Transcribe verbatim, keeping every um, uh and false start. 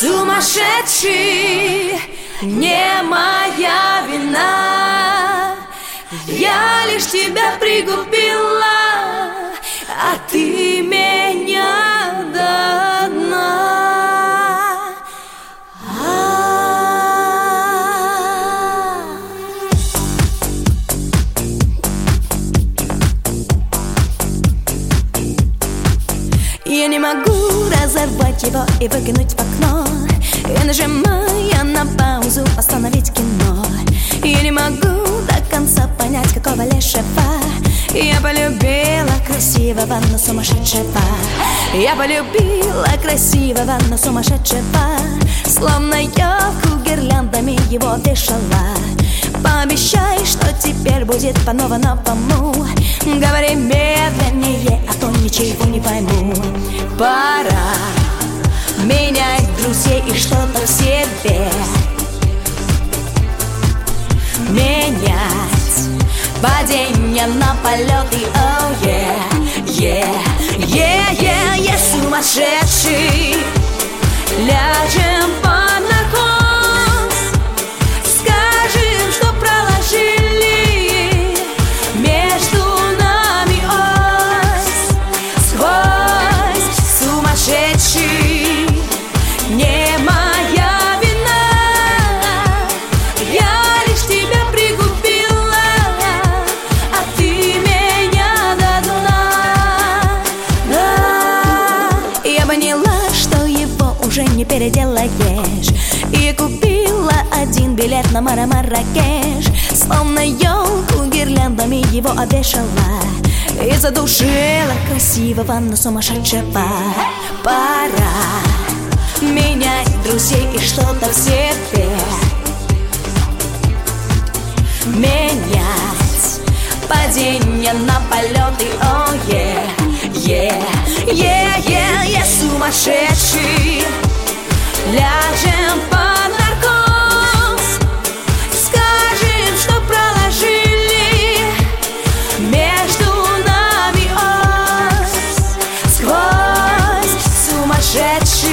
сумасшедший, не моя вина. Я лишь тебя пригубила, а ты меня до дна. Я не могу разорвать его и выкинуть в окно. Я нажимаю на паузу, остановить кино. Я не могу до конца понять, какого лешего я полюбила красивого, но сумасшедшего. Я полюбила красивого, но сумасшедшего. Словно елку гирляндами его вешала. Пообещай, что теперь будет по-новому. Говори медленнее, а то ничего не пойму. Пора менять друзей и что-то в себе. Менять падение на полеты. Oh yeah, yeah, yeah, yeah, yeah. Сумасшедший, ляжем под наркоз. Скажем, что проложили между нами ось. Сквозь сумасшедший, не моя вина. Я лишь тебя пригубила, а ты меня до дна. Да. Я поняла, что его уже не переделаешь, и купила один билет на Маракеш. Словно елку гирляндами его обвешала и задушила красивого, но сумасшедшего. Пора менять друзей и что-то в себе. Менять падение на полеты. Oh yeah, yeah, yeah, yeah, yeah. Сумасшедший, ляжем под наркоз. Скажем, что проложили между нами ось. Сквозь сумасшедший,